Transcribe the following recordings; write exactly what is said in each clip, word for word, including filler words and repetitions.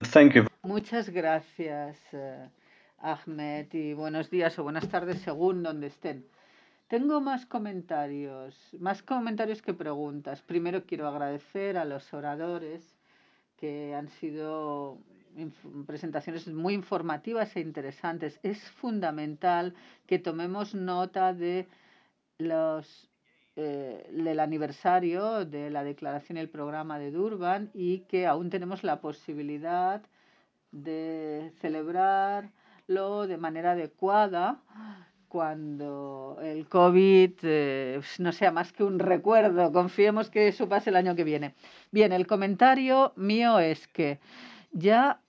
thank you. Muchas gracias, eh, Ahmed, y buenos días o buenas tardes según donde estén. Tengo más comentarios, más comentarios que preguntas. Primero quiero agradecer a los oradores que han sido inf- presentaciones muy informativas e interesantes. Es fundamental que tomemos nota de los eh, del aniversario de la declaración y el programa de Durban y que aún tenemos la posibilidad de celebrarlo de manera adecuada cuando el COVID eh, no sea más que un recuerdo. Confiemos que eso pase el año que viene. Bien, el comentario mío es que ya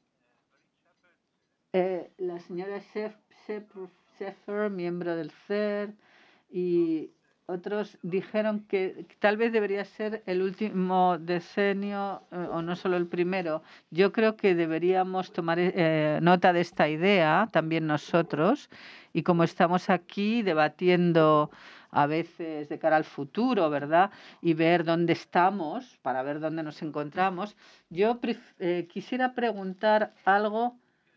eh, la señora Sheffer, miembro del C E R, y otros dijeron que tal vez debería ser el último decenio eh, o no solo el primero. Yo creo que deberíamos tomar eh, nota de esta idea también nosotros y como estamos aquí debatiendo a veces de cara al futuro, ¿verdad? Y ver dónde estamos para ver dónde nos encontramos. Yo eh, quisiera preguntar algo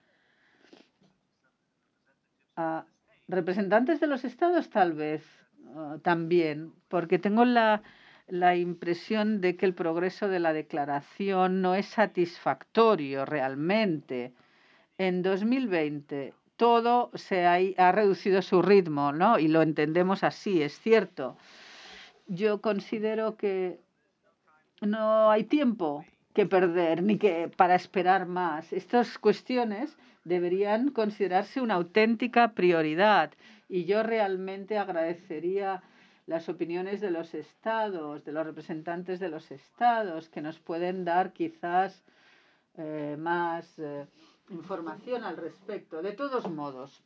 a representantes de los estados, tal vez uh, también, porque tengo la, la impresión de que el progreso de la declaración no es satisfactorio realmente. En dos mil veinte todo se ha, ha reducido su ritmo, ¿no? Y lo entendemos así, es cierto. Yo considero que no hay tiempo que perder ni que para esperar más. Estas cuestiones deberían considerarse una auténtica prioridad y yo realmente agradecería las opiniones de los estados, de los representantes de los estados, que nos pueden dar quizás eh, más eh, información al respecto. De todos modos,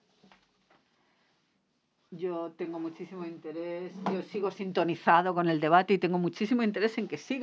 yo tengo muchísimo interés, yo sigo sintonizado con el debate y tengo muchísimo interés en que siga